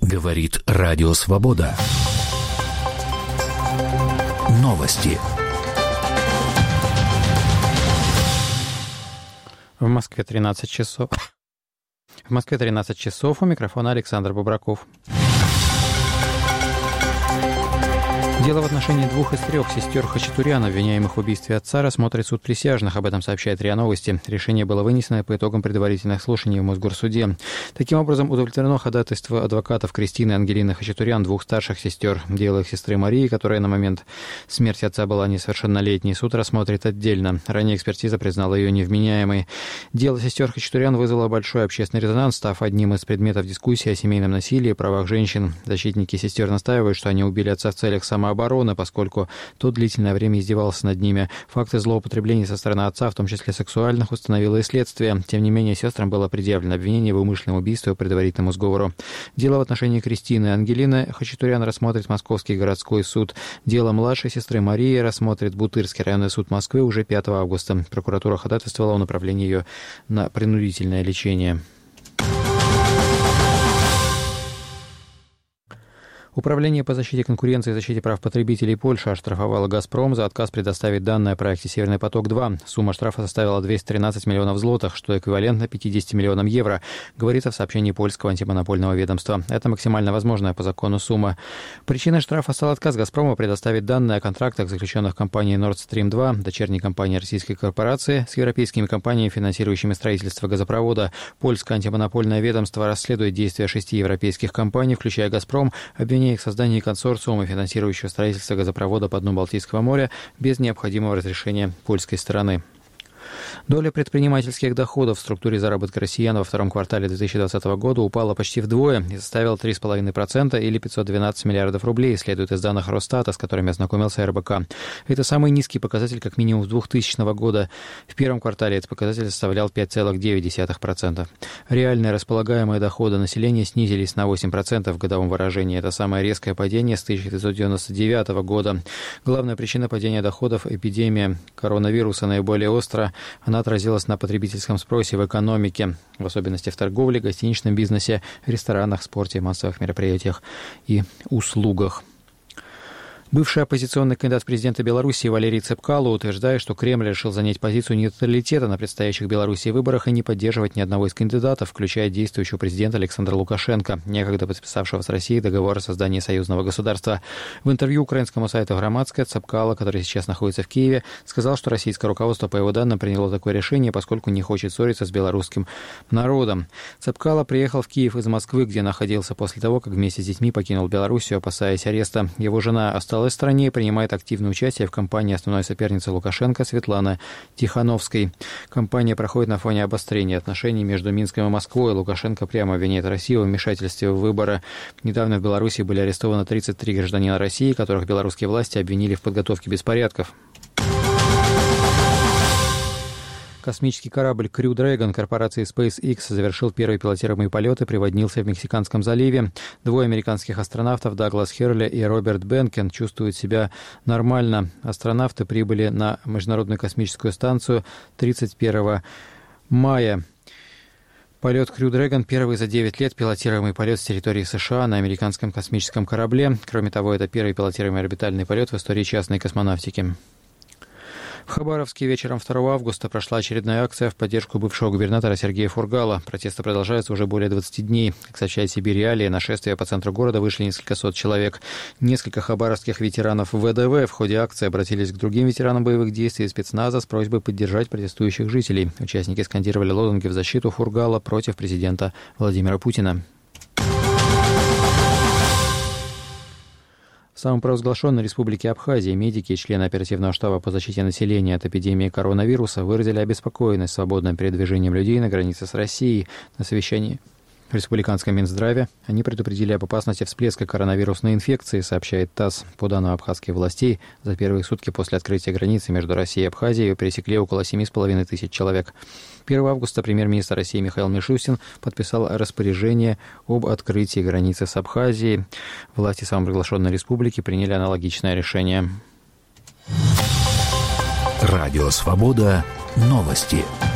Говорит Радио Свобода. Новости. В Москве 13 часов. У микрофона Александр Бубраков. Дело в отношении 2 из 3 сестер Хачатуряна, обвиняемых в убийстве отца, рассмотрит суд присяжных. Об этом сообщает РИА Новости. Решение было вынесено по итогам предварительных слушаний в Мосгорсуде. Таким образом, удовлетворено ходатайство адвокатов Кристины и Ангелины Хачатурян, 2 старших сестер. Дело их сестры Марии, которая на момент смерти отца была несовершеннолетней, суд рассмотрит отдельно. Ранее экспертиза признала ее невменяемой. Дело сестер Хачатурян вызвало большой общественный резонанс, став одним из предметов дискуссии о семейном насилии и правах женщин. Защитники сестер настаивают, что они убили отца в целях самообороны, поскольку тот длительное время издевался над ними. Факты злоупотреблений со стороны отца, в том числе сексуальных, установило и следствие. Тем не менее, сестрам было предъявлено обвинение в умышленном убийстве по предварительному сговору. Дело в отношении Кристины и Ангелины Хачатурян рассмотрит Московский городской суд. Дело младшей сестры Марии рассмотрит Бутырский районный суд Москвы уже 5 августа. Прокуратура ходатайствовала о направлении ее на принудительное лечение. Управление по защите конкуренции и защите прав потребителей Польши оштрафовало «Газпром» за отказ предоставить данные о проекте «Северный поток-2». Сумма штрафа составила 213 миллионов злотых, что эквивалентно 50 миллионам евро, говорится в сообщении польского антимонопольного ведомства. Это максимально возможная по закону сумма. Причиной штрафа стал отказ «Газпрома» предоставить данные о контрактах, заключенных компанией Nord Stream 2, дочерней компании российской корпорации, с европейскими компаниями, финансирующими строительство газопровода. Польское антимонопольное ведомство расследует действия 6 европейских компаний, включая «Газпром», обвиняя их в создании консорциума, финансирующего строительство газопровода по дну Балтийского моря без необходимого разрешения польской стороны. Доля предпринимательских доходов в структуре заработка россиян во втором квартале 2020 года упала почти вдвое и составила 3,5% или 512 миллиардов рублей, следует из данных Росстата, с которыми ознакомился РБК. Это самый низкий показатель как минимум с 2000 года. В первом квартале этот показатель составлял 5,9%. Реальные располагаемые доходы населения снизились на 8% в годовом выражении. Это самое резкое падение с 1999 года. Главная причина падения доходов – эпидемия коронавируса, наиболее остро она отразилась на потребительском спросе в экономике, в особенности в торговле, гостиничном бизнесе, ресторанах, спорте, массовых мероприятиях и услугах. Бывший оппозиционный кандидат в президенты Беларуси Валерий Цепкало утверждает, что Кремль решил занять позицию нейтралитета на предстоящих в Беларуси выборах и не поддерживать ни одного из кандидатов, включая действующего президента Александра Лукашенко, некогда подписавшего с Россией договор о создании союзного государства. В интервью украинскому сайту «Громадская» Цепкало, который сейчас находится в Киеве, сказал, что российское руководство, по его данным, приняло такое решение, поскольку не хочет ссориться с белорусским народом. Цепкало приехал в Киев из Москвы, где находился после того, как вместе с детьми покинул Белоруссию, опасаясь ареста. Его жена осталась в стране и принимает активное участие в кампании основной соперницы Лукашенко Светланы Тихановской. Кампания проходит на фоне обострения отношений между Минском и Москвой. Лукашенко прямо обвиняет Россию в вмешательстве в выборы. Недавно в Беларуси были арестованы 33 гражданина России, которых белорусские власти обвинили в подготовке беспорядков. Космический корабль Crew Dragon корпорации SpaceX завершил первые пилотируемые полеты, приводнился в Мексиканском заливе. 2 американских астронавтов, Даглас Херли и Роберт Бенкен, чувствуют себя нормально. Астронавты прибыли на Международную космическую станцию 31 мая. Полет Crew Dragon – первый за 9 лет пилотируемый полет с территории США на американском космическом корабле. Кроме того, это первый пилотируемый орбитальный полет в истории частной космонавтики. В Хабаровске вечером 2 августа прошла очередная акция в поддержку бывшего губернатора Сергея Фургала. Протесты продолжаются уже более 20 дней. Как сообщает Сибирь Реалии, на шествие по центру города вышли несколько сот человек. Несколько хабаровских ветеранов ВДВ в ходе акции обратились к другим ветеранам боевых действий и спецназа с просьбой поддержать протестующих жителей. Участники скандировали лозунги в защиту Фургала против президента Владимира Путина. В самопровозглашенной республике Абхазия медики и члены оперативного штаба по защите населения от эпидемии коронавируса выразили обеспокоенность свободным передвижением людей на границе с Россией. На совещании в Республиканском Минздраве они предупредили об опасности всплеска коронавирусной инфекции, сообщает ТАСС. По данным абхазских властей, за первые сутки после открытия границы между Россией и Абхазией пересекли около 7,5 тысяч человек. 1 августа премьер-министр России Михаил Мишустин подписал распоряжение об открытии границы с Абхазией. Власти самопровозглашенной республики приняли аналогичное решение. Радио «Свобода». Новости.